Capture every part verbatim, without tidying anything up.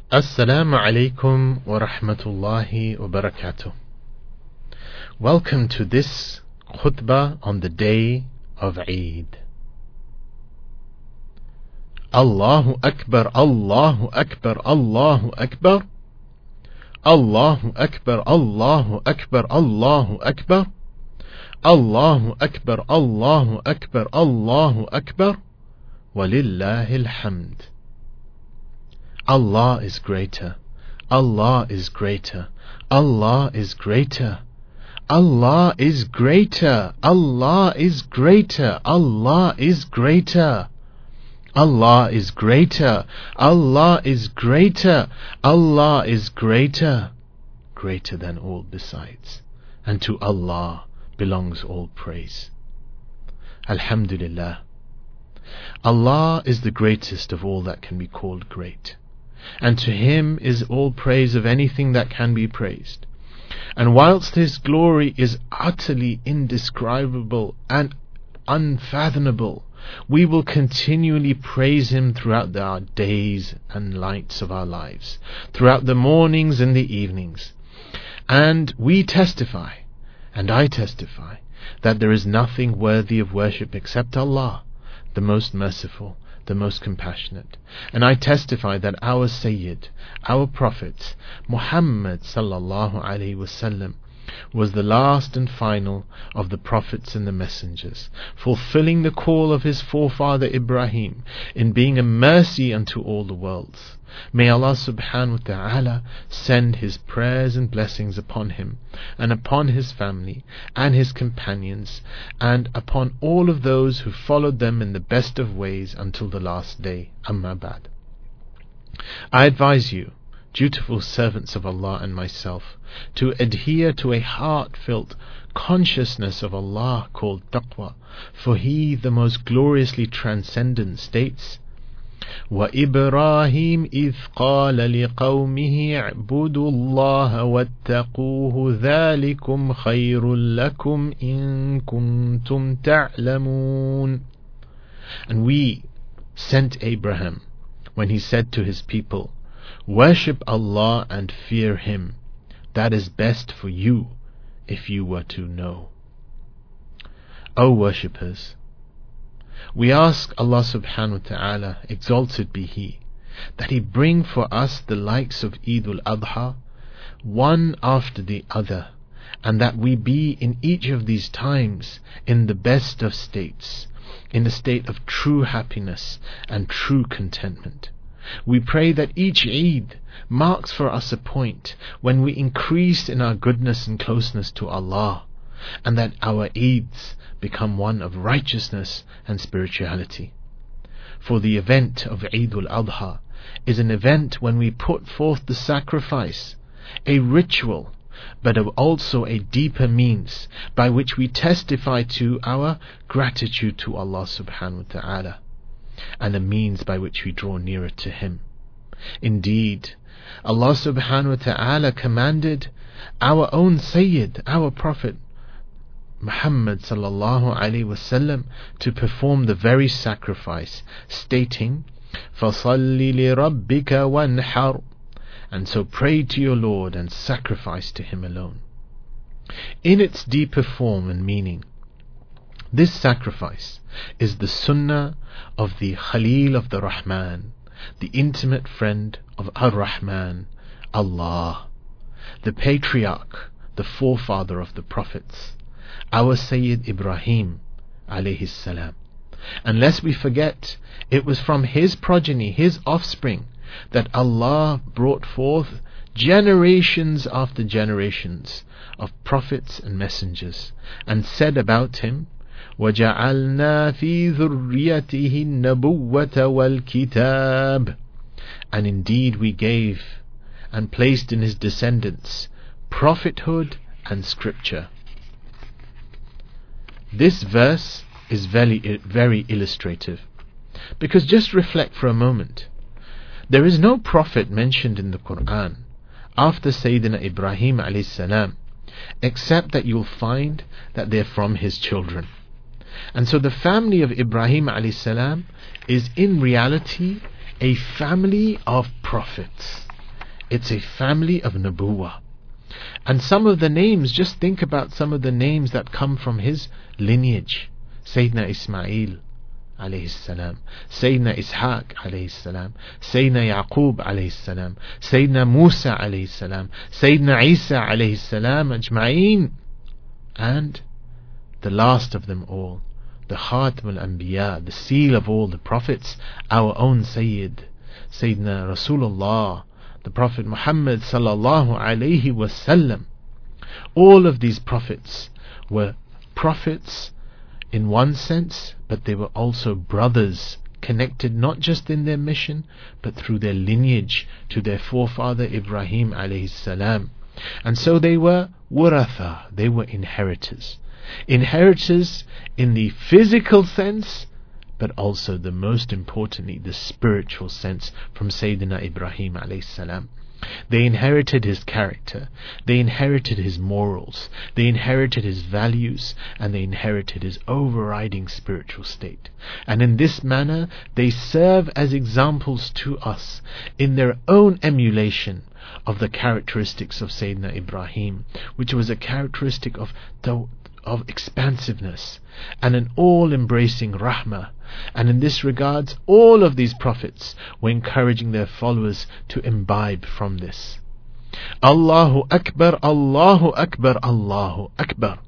Assalamu alaikum wa rahmatullahi wa barakatuh. Welcome to this khutbah on the day of Eid. Allahu Akbar, Allahu Akbar, Allahu Akbar. Allahu Akbar, Allahu Akbar, Allahu Akbar. Allahu Akbar, Allahu Akbar, Allahu Akbar. Walillahi alhamd. Allah is greater, Allah is greater, Allah is greater, Allah is greater, Allah is greater, Allah is greater, Allah is greater, Allah is greater, Allah is greater, greater than all besides, and to Allah belongs all praise. Alhamdulillah. Allah is the greatest of all that can be called great, and to Him is all praise of anything that can be praised. And whilst His glory is utterly indescribable and unfathomable, we will continually praise Him throughout our days and nights of our lives, throughout the mornings and the evenings. And we testify, and I testify, that there is nothing worthy of worship except Allah, the most merciful, the most compassionate. And I testify that our Sayyid, our Prophet Muhammad sallallahu alaihi wasallam, was the last and final of the prophets and the messengers, fulfilling the call of his forefather Ibrahim in being a mercy unto all the worlds. May Allah subhanahu wa ta'ala send His prayers and blessings upon him, and upon his family, and his companions, and upon all of those who followed them in the best of ways until the last day. Amma ba'd. I advise you, dutiful servants of Allah and myself, to adhere to a heartfelt consciousness of Allah called taqwa, for He, the most gloriously transcendent, states, وَإِبْرَاهِيمَ إِذْ قَالَ لِقَوْمِهِ اعْبُدُوا اللَّهَ وَاتَّقُوهُ ذَلِكُمْ خَيْرٌ لَكُمْ إِن كُنتُمْ تَعْلَمُونَ. And we sent Abraham when he said to his people, worship Allah and fear Him. That is best for you if you were to know. O worshippers, we ask Allah subhanahu wa ta'ala, exalted be He, that He bring for us the likes of Eid al-Adha, one after the other, and that we be in each of these times in the best of states, in a state of true happiness and true contentment. We pray that each Eid marks for us a point when we increase in our goodness and closeness to Allah, and that our Eids become one of righteousness and spirituality. For the event of Eid al-Adha is an event when we put forth the sacrifice, a ritual, but also a deeper means by which we testify to our gratitude to Allah subhanahu wa ta'ala, and a means by which we draw nearer to Him. Indeed, Allah subhanahu wa ta'ala commanded our own Sayyid, our Prophet Muhammad sallallahu alaihi wasallam, to perform the very sacrifice, stating, فَصَلِّ لِرَبِّكَ وَانْحَرْ, and so pray to your Lord and sacrifice to Him alone. In its deeper form and meaning, this sacrifice is the sunnah of the Khalil of the Rahman, the intimate friend of Ar-Rahman, Allah, the patriarch, the forefather of the prophets, our Sayyid Ibrahim alayhi salam. And lest we forget, it was from his progeny, his offspring, that Allah brought forth generations after generations of prophets and messengers, and said about him, وَجَعَلْنَا فِي ذُرِّيَّتِهِ النَّبُوَّةَ وَالْكِتَابَ, and indeed we gave and placed in his descendants prophethood and scripture. This verse is very, very illustrative, because just reflect for a moment. There is no prophet mentioned in the Quran after Sayyidina Ibrahim alayhi salam, except that you'll find that they're from his children. And so the family of Ibrahim alayhi salam is in reality a family of prophets. It's a family of Nubuwah. And some of the names, just think about some of the names that come from his lineage. Sayyidina Ismail alayhi salam, Sayyidina Ishaq alayhi salam, Sayyidina Yaqub alayhi salam, Sayyidina Musa alayhi salam, Sayyidina Isa alayhi salam ajma'een. And the last of them all, the Khatam al-Anbiya, the seal of all the prophets, our own Sayyid, Sayyidina Rasulullah, the Prophet Muhammad sallallahu alayhi wasallam. All of these prophets were prophets in one sense, but they were also brothers, connected not just in their mission, but through their lineage to their forefather Ibrahim alayhi salam. And so they were waratha, they were inheritors. Inheritors in the physical sense, but also the most importantly, the spiritual sense from Sayyidina Ibrahim alayhi salam. They inherited his character, they inherited his morals, they inherited his values, and they inherited his overriding spiritual state. And in this manner, they serve as examples to us in their own emulation of the characteristics of Sayyidina Ibrahim, which was a characteristic of of expansiveness and an all-embracing rahmah. And in this regards, all of these prophets were encouraging their followers to imbibe from this. Allahu Akbar, Allahu Akbar, Allahu Akbar,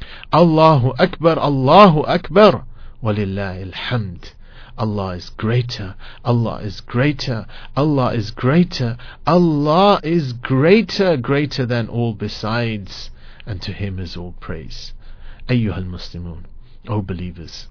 Allahu Akbar, Allahu Akbar, walillahi alhamd. Allah is greater, Allah is greater, Allah is greater, Allah is greater, greater than all besides, and to Him is all praise. Ayyuhal Muslimun, O believers,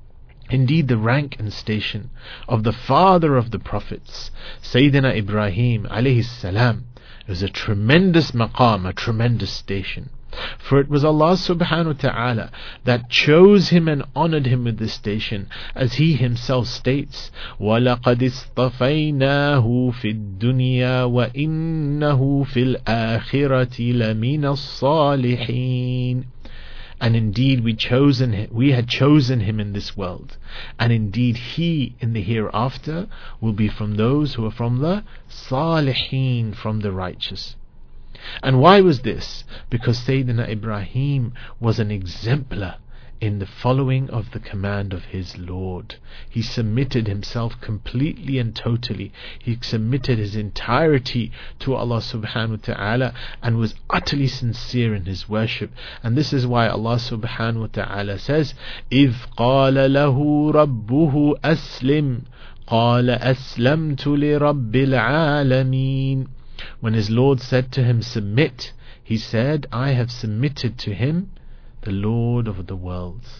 indeed the rank and station of the father of the prophets, Sayyidina Ibrahim alayhi salam, is a tremendous maqam, a tremendous station. For it was Allah subhanahu wa ta'ala that chose him and honored him with this station, as he himself states, وَلَقَدْ اصْطَفَيْنَاهُ فِي الدُّنْيَا وَإِنَّهُ فِي الْآخِرَةِ لَمِنَ الصَّالِحِينَ. And indeed we chosen him, we had chosen him in this world, and indeed he in the hereafter will be from those who are from the Salihin, from the righteous. And why was this? Because Sayyidina Ibrahim was an exemplar in the following of the command of his Lord. He submitted himself completely and totally. He submitted his entirety to Allah subhanahu wa ta'ala and was utterly sincere in his worship. And this is why Allah subhanahu wa ta'ala says, إِذْ قَالَ لَهُ رَبُّهُ أَسْلِمْ قَالَ أَسْلَمْتُ لِرَبِّ الْعَالَمِينَ. When his Lord said to him, submit, he said, I have submitted to him, the Lord of the worlds.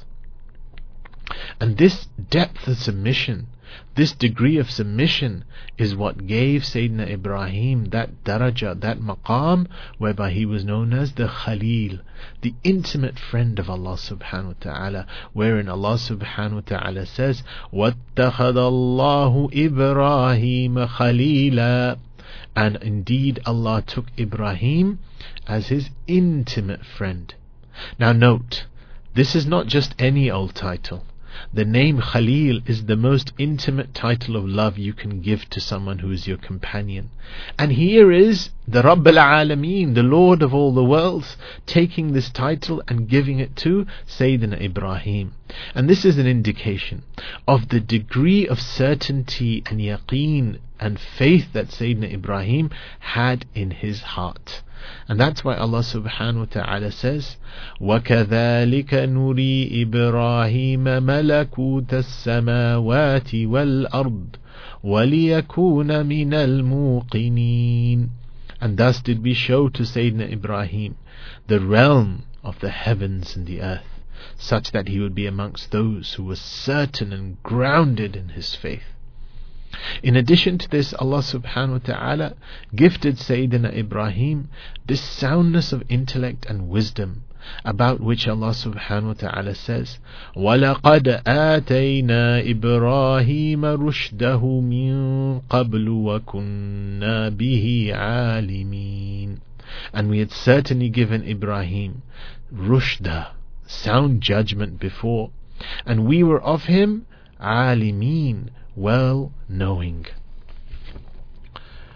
And this depth of submission, this degree of submission, is what gave Sayyidina Ibrahim that daraja, that maqam, whereby he was known as the Khalil, the intimate friend of Allah subhanahu wa ta'ala, wherein Allah subhanahu wa ta'ala says, وَاتَّخَذَ اللَّهُ إِبْرَاهِيمَ خَلِيلًا. And indeed Allah took Ibrahim as his intimate friend. Now note, this is not just any old title. The name Khalil is the most intimate title of love you can give to someone who is your companion. And here is the Rabb al-Alameen, the Lord of all the worlds, taking this title and giving it to Sayyidina Ibrahim. And this is an indication of the degree of certainty and yaqeen and faith that Sayyidina Ibrahim had in his heart. And that's why Allah subhanahu wa ta'ala says, وَكَذَلِكَ نُرِي إِبْرَاهِيمَ مَلَكُوتَ السَّمَاوَاتِ وَالْأَرْضِ وَلِيَكُونَ مِنَ الْمُوقِنِينَ. And thus did we show to Sayyidina Ibrahim the realm of the heavens and the earth, such that he would be amongst those who were certain and grounded in his faith. In addition to this, Allah subhanahu wa ta'ala gifted Sayyidina Ibrahim this soundness of intellect and wisdom, about which Allah subhanahu wa ta'ala says, وَلَقَدْ آتَيْنَا إِبْرَاهِيمَ رُشْدَهُ مِنْ قَبْلُ وَكُنَّا بِهِ عَالِمِينَ. And we had certainly given Ibrahim rushda, sound judgment before, and we were of him alimin, well knowing.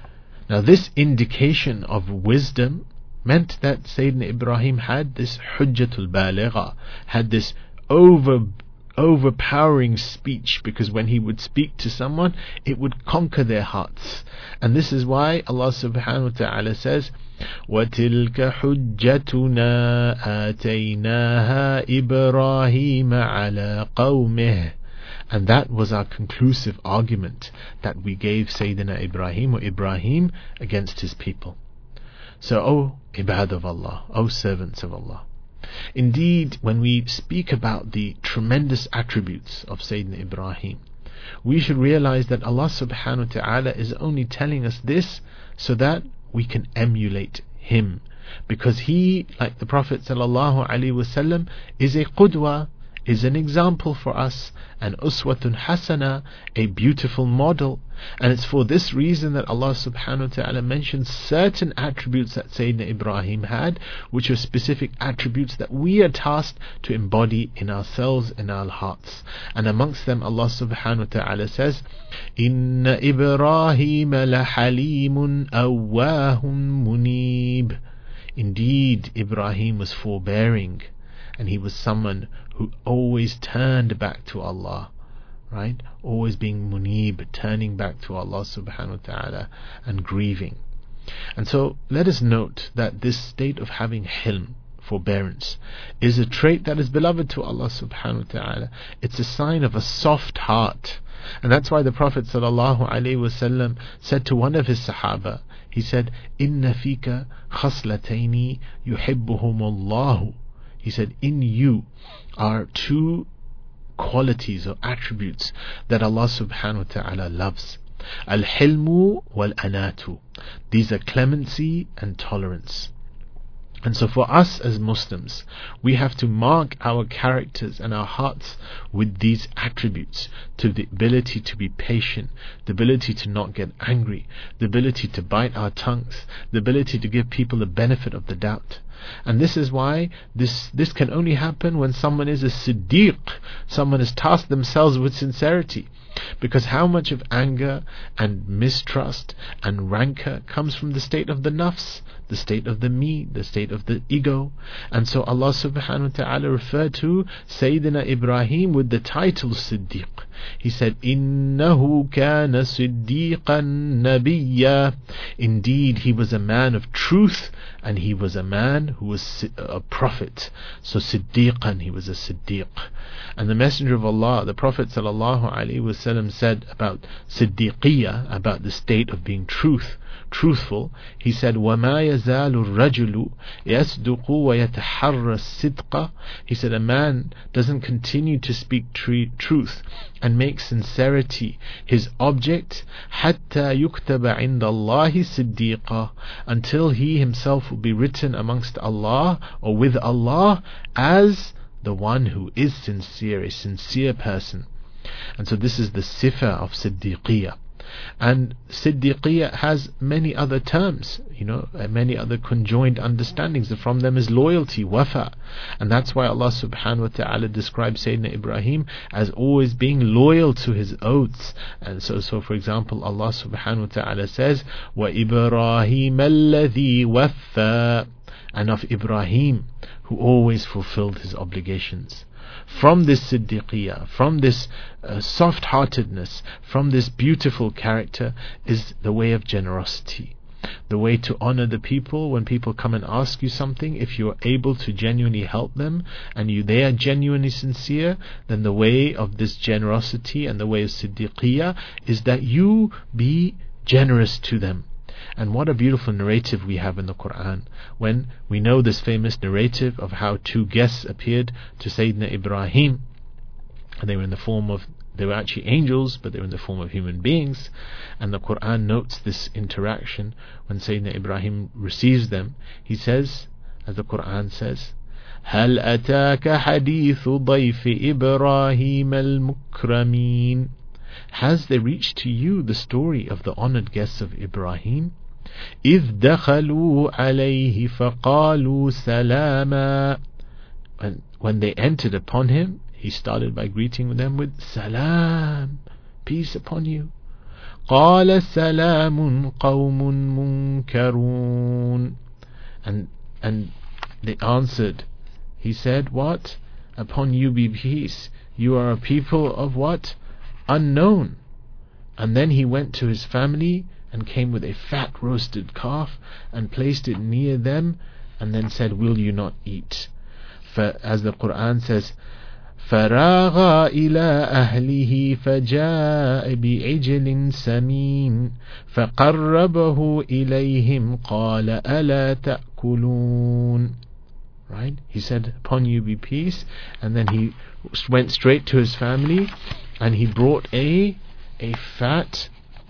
Now this indication of wisdom meant that Sayyidina Ibrahim had this hujjatul baligha, had this over overpowering speech, because when he would speak to someone, it would conquer their hearts. And this is why Allah subhanahu wa ta'ala says, وَتِلْكَ حُجَّتُنَا آتَيْنَاهَا إِبْرَاهِيمَ عَلَى قَوْمِهِ. And that was our conclusive argument that we gave Sayyidina Ibrahim or Ibrahim against his people. So, O ibad of Allah, O servants of Allah, indeed, when we speak about the tremendous attributes of Sayyidina Ibrahim, we should realize that Allah subhanahu wa ta'ala is only telling us this so that we can emulate him, because he, like the Prophet sallallahu alaihi wasallam, is a qudwa, is an example for us, an uswatun hasana, a beautiful model. And it's for this reason that Allah subhanahu wa ta'ala mentions certain attributes that Sayyidina Ibrahim had, which are specific attributes that we are tasked to embody in ourselves, in our hearts. And amongst them Allah subhanahu wa ta'ala says, Inna Ibrahim lahalimun awwahun munib. Indeed, Ibrahim was forbearing, and he was someone who always turned back to Allah, right? Always being munib, turning back to Allah subhanahu wa ta'ala and grieving. And so let us note that this state of having hilm, forbearance, is a trait that is beloved to Allah subhanahu wa ta'ala. It's a sign of a soft heart. And that's why the Prophet sallallahu alaihi wasallam said to one of his sahaba, he said, Inna fika khaslataini yuhibbuhumullahu. He said, in you are two qualities or attributes that Allah subhanahu wa ta'ala loves. Al-hilmu wal-anatu. These are clemency and tolerance. And so for us as Muslims, we have to mark our characters and our hearts with these attributes, to the ability to be patient, the ability to not get angry, the ability to bite our tongues, the ability to give people the benefit of the doubt. And this is why this this can only happen when someone is a siddiq, someone has tasked themselves with sincerity. Because how much of anger and mistrust and rancor comes from the state of the nafs, the state of the me, the state of the ego. And so Allah subhanahu wa ta'ala referred to Sayyidina Ibrahim with the title Siddiq. He said, Innahu kana siddiqan nabiyya. Indeed, he was a man of truth, and he was a man who was a prophet. So Siddiqan, he was a Siddiq. And the Messenger of Allah, the Prophet sallallahu alaihi wasallam, said about Siddiqiyya, about the state of being truth, truthful, he said, وَمَا يَزَالُ الرَّجُلُ يَصْدُقُ وَيَتَحَرَّ الصِّدْقَ. He said, a man doesn't continue to speak tr- truth and make sincerity his object حَتَّى يُكْتَبَ عِنْدَ اللَّهِ صِدِّيقًا, until he himself will be written amongst Allah or with Allah as the one who is sincere, a sincere person. And so this is the sifa of Siddiqiyya. And Siddiqiyya has many other terms, you know, many other conjoined understandings. From them is loyalty, wafa. And that's why Allah subhanahu wa ta'ala describes Sayyidina Ibrahim as always being loyal to his oaths. And so, so for example, Allah subhanahu wa ta'ala says, وَإِبْرَاهِيمَ الَّذِي وَفَّى, and of Ibrahim, who always fulfilled his obligations. From this Siddiqiyya, from this uh, soft-heartedness, from this beautiful character is the way of generosity, the way to honor the people. When people come and ask you something, if you are able to genuinely help them and you they are genuinely sincere, then the way of this generosity and the way of Siddiqiyya is that you be generous to them. And what a beautiful narrative we have in the Quran, when we know this famous narrative of how two guests appeared to Sayyidina Ibrahim, and they were in the form of, they were actually angels, but they were in the form of human beings. And the Quran notes this interaction. When Sayyidina Ibrahim receives them, he says, as the Quran says, هَلْ أَتَاكَ حَدِيثُ ضَيْفِ إِبْرَاهِيمَ الْمُكْرَمِينَ. Has there reached to you the story of the honored guests of Ibrahim? إِذْ دَخَلُوا عَلَيْهِ فَقَالُوا سَلَامًا. When, when they entered upon him, he started by greeting them with Salam, peace upon you. قال سلام قوم منكرون. And, and they answered, he said, what? Upon you be peace. You are a people of what? Unknown. And then he went to his family and came with a fat roasted calf and placed it near them and then said, will you not eat? For as the Quran says, فراغ إلى أهله فجاء بعجل سمين فقربه إليهم قال ألا تأكلون. Right? He said, upon you be peace. And then he went straight to his family and he brought a a fat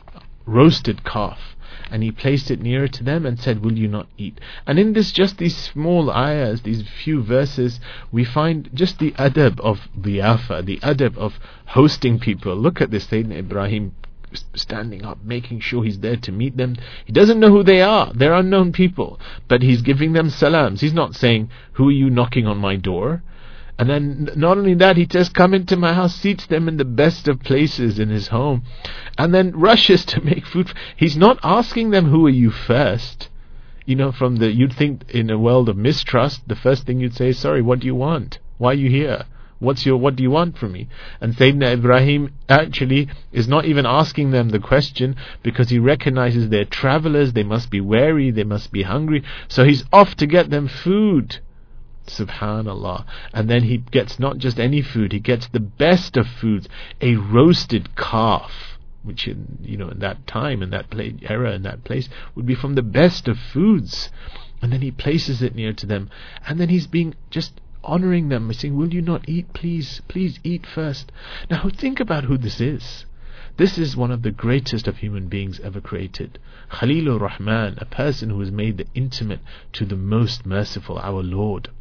roasted calf and he placed it nearer to them and said, will you not eat? And in this, just these small ayahs, these few verses, we find just the adab of diyafa, the adab of hosting people. Look at this, Sayyidina Ibrahim standing up, making sure he's there to meet them. He doesn't know who they are. They're unknown people, but he's giving them salams. He's not saying, who are you knocking on my door? And then not only that, he just come into my house, seats them in the best of places in his home, and then rushes to make food. He's not asking them, who are you first? You know, from the, you'd think in a world of mistrust, the first thing you'd say is, sorry, what do you want? Why are you here? What's your, what do you want from me? And Sayyidina Ibrahim actually is not even asking them the question, because he recognizes they're travelers, they must be weary, they must be hungry, so he's off to get them food. Subhanallah. And then he gets not just any food, he gets the best of foods, a roasted calf, which in, you know, in that time, in that place, era, in that place, would be from the best of foods. And then he places it near to them, and then he's being just honoring them by saying, will you not eat? Please, please eat first. Now think about who this is. This is one of the greatest of human beings ever created. Khalilur Rahman, a person who was made the intimate to the most merciful, our Lord.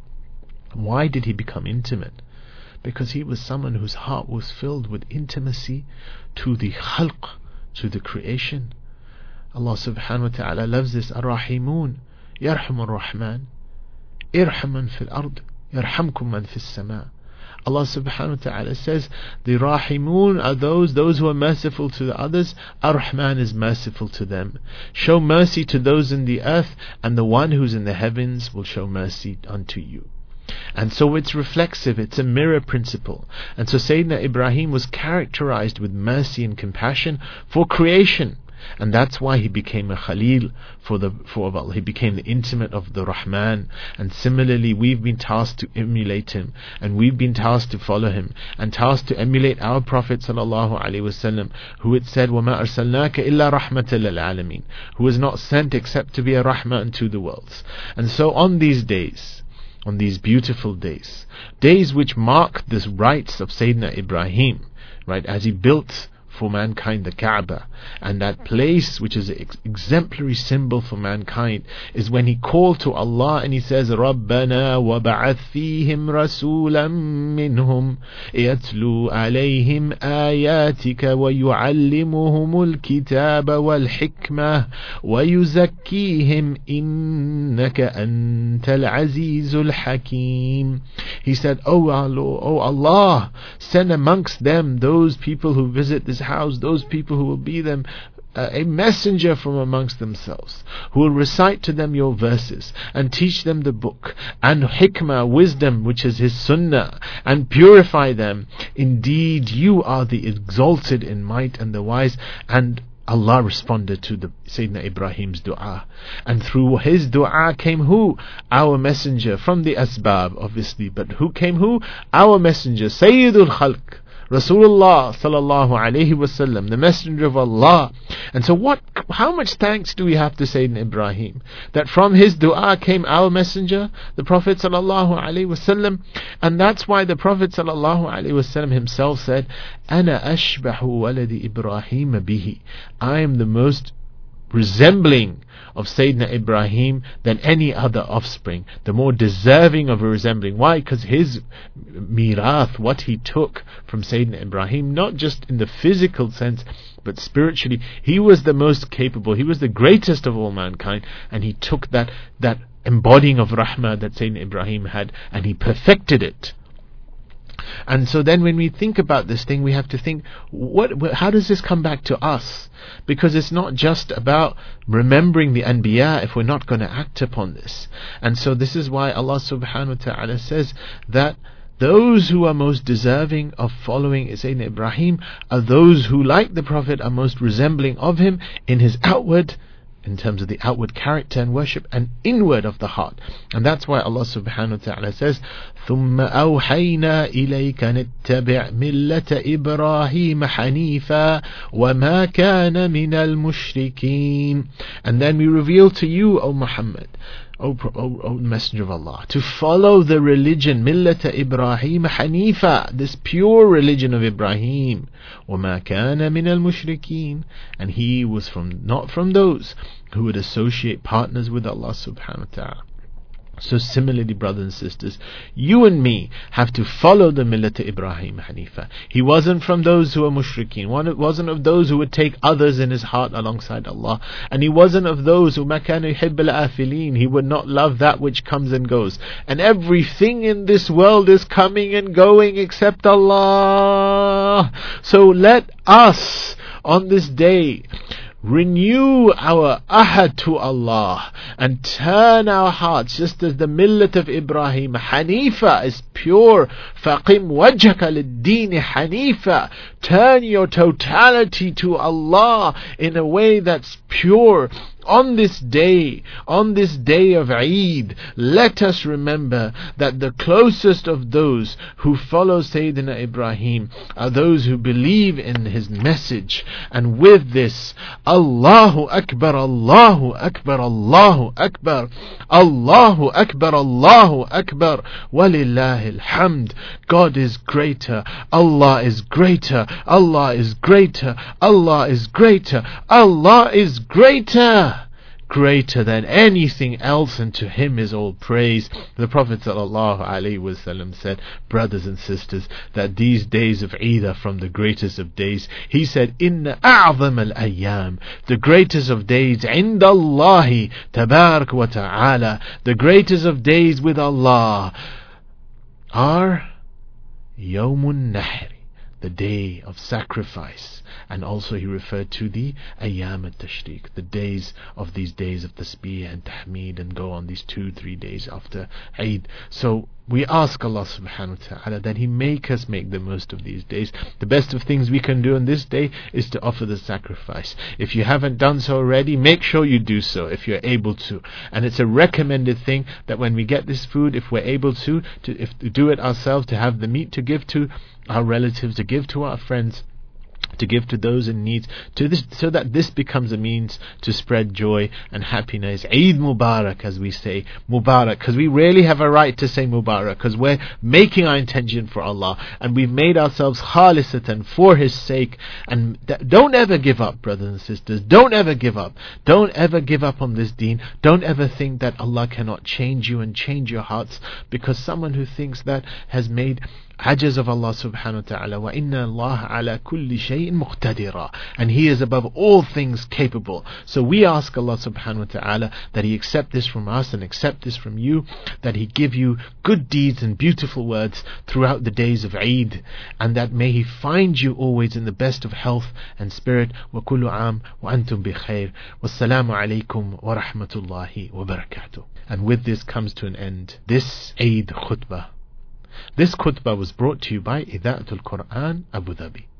Why did he become intimate? Because he was someone whose heart was filled with intimacy to the khalq, to the creation. Allah subhanahu wa ta'ala loves this. Ar-Rahimun yarhamur Rahman irhaman fil ard yarhamkum man fis sama. Allah subhanahu wa ta'ala says the Rahimun are those those who are merciful to the others. Ar-Rahman is merciful to them. Show mercy to those in the earth, and the one who's in the heavens will show mercy unto you. And so it's reflexive, it's a mirror principle. And so Sayyidina Ibrahim was characterized with mercy and compassion for creation. And that's why he became a Khalil for the for Allah. He became the intimate of the Rahman. And similarly, we've been tasked to emulate him, and we've been tasked to follow him, and tasked to emulate our Prophet sallallahu alaihi wasallam, who had said, وَمَا أَرْسَلْنَاكَ إِلَّا رَحْمَةً لِلْعَالَمِينَ, who was not sent except to be a rahmah unto the worlds. And so on these days, on these beautiful days, days which mark the rights of Sayyidina Ibrahim, right, as he built for mankind the Kaaba, and that place which is an ex- exemplary symbol for mankind is when he called to Allah and he says, رَبَّنَا وَبَعَثْ فِيهِمْ رَسُولًا مِّنْهُمْ يَتْلُو عَلَيْهِمْ آيَاتِكَ وَيُعَلِّمُهُمُ الْكِتَابَ وَالْحِكْمَةَ وَيُزَكِّيهِمْ إِنَّكَ أَنْتَ الْعَزِيزُ الْحَكِيمُ. He said, Oh Allah, oh Allah, send amongst them those people who visit this house, those people who will be them uh, a messenger from amongst themselves, who will recite to them your verses and teach them the book and hikmah, wisdom, which is his sunnah, and purify them. Indeed, you are the exalted in might and the wise. And Allah responded to the Sayyidina Ibrahim's dua, and through his dua came who? Our messenger, from the asbab obviously, but who came who? Our messenger, Sayyidul Khalq, Rasulullah sallallahu alayhi wasallam, the messenger of Allah. And so what, how much thanks do we have to Sayyidina Ibrahim, that from his dua came our messenger, the Prophet sallallahu alayhi wasallam. And that's why the Prophet sallallahu alayhi wasallam himself said, Ana ashbahu waladi Ibrahim bihi, I am the most resembling of Sayyidina Ibrahim than any other offspring, the more deserving of a resembling. Why? Because his mirath, what he took from Sayyidina Ibrahim, not just in the physical sense but spiritually, he was the most capable, he was the greatest of all mankind, and he took that that embodying of rahmah that Sayyidina Ibrahim had and he perfected it. And so then when we think about this thing, we have to think, what, how does this come back to us? Because it's not just about remembering the Anbiya if we're not going to act upon this. And so this is why Allah subhanahu wa ta'ala says that those who are most deserving of following Sayyidina Ibrahim are those who, like the Prophet, are most resembling of him in his outward, in terms of the outward character and worship, and inward of the heart. And that's why Allah subhanahu wa ta'ala says, ثُمَّ أَوْحَيْنَا إِلَيْكَ نَتَّبِعْ مِلَّةَ إِبْرَاهِيمَ حَنِيفًا وَمَا كَانَ مِنَ الْمُشْرِكِينَ. And then we reveal to you, O Muhammad, O, o, o Messenger of Allah, to follow the religion, Millata Ibrahim Hanifa, this pure religion of Ibrahim. وَمَا كَانَ مِنَ الْمُشْرِكِينَ. And he was from not from those who would associate partners with Allah subhanahu wa ta'ala. So similarly, brothers and sisters, you and me have to follow the Millat Ibrahim Hanifa. He wasn't from those who are mushrikeen. One wasn't of those who would take others in his heart alongside Allah. And he wasn't of those who makana yuhibb al-afilin. He would not love that which comes and goes. And everything in this world is coming and going except Allah. So let us on this day renew our ahad to Allah and turn our hearts, just as the millat of Ibrahim Hanifa is pure. Faqim wajhaka lid-deen Hanifa. Turn your totality to Allah in a way that's pure. On this day, on this day of Eid, let us remember that the closest of those who follow Sayyidina Ibrahim are those who believe in his message. And with this, Allahu Akbar, Allahu Akbar, Allahu Akbar, Allahu Akbar, Allahu Akbar, Walillahi alhamd. God is greater, Allah is greater, Allah is greater, Allah is greater, Allah is greater. Greater than anything else, and to him is all praise. The Prophet ﷺ said, brothers and sisters, that these days of Eid are from the greatest of days. He said, Inna a'zam al-ayyam, the greatest of days, inda Allahi tabarak wa ta'ala, the greatest of days with Allah are Yawmun Nahri, the day of sacrifice. And also he referred to the Ayyam al-Tashriq, the days of these days of Tasbih and Tahmeed, and go on these two, three days after Eid. So we ask Allah subhanahu wa ta'ala that He make us make the most of these days. The best of things we can do on this day is to offer the sacrifice. If you haven't done so already, make sure you do so if you're able to. And it's a recommended thing that when we get this food, if we're able to, to, if, to do it ourselves, to have the meat to give to our relatives, to give to our friends, to give to those in need, to this, so that this becomes a means to spread joy and happiness. Eid Mubarak, as we say, Mubarak, because we really have a right to say Mubarak, because we're making our intention for Allah, and we've made ourselves khalisatan for His sake. And th- don't ever give up, brothers and sisters. Don't ever give up. Don't ever give up on this deen. Don't ever think that Allah cannot change you and change your hearts, because someone who thinks that has made ajaz of Allah subhanahu wa ta'ala. Wa inna Allah ala kulli shay'in muqtadira, and He is above all things capable. So we ask Allah subhanahu wa ta'ala that He accept this from us and accept this from you, that He give you good deeds and beautiful words throughout the days of Eid, and that may He find you always in the best of health and spirit. Wa kullu aam wa antum bi khair. Wassalamu alaykum wa rahmatullahi wa barakatuh. And with this comes to an end this Eid khutbah. This khutbah was brought to you by Ida'atul Quran, Abu Dhabi.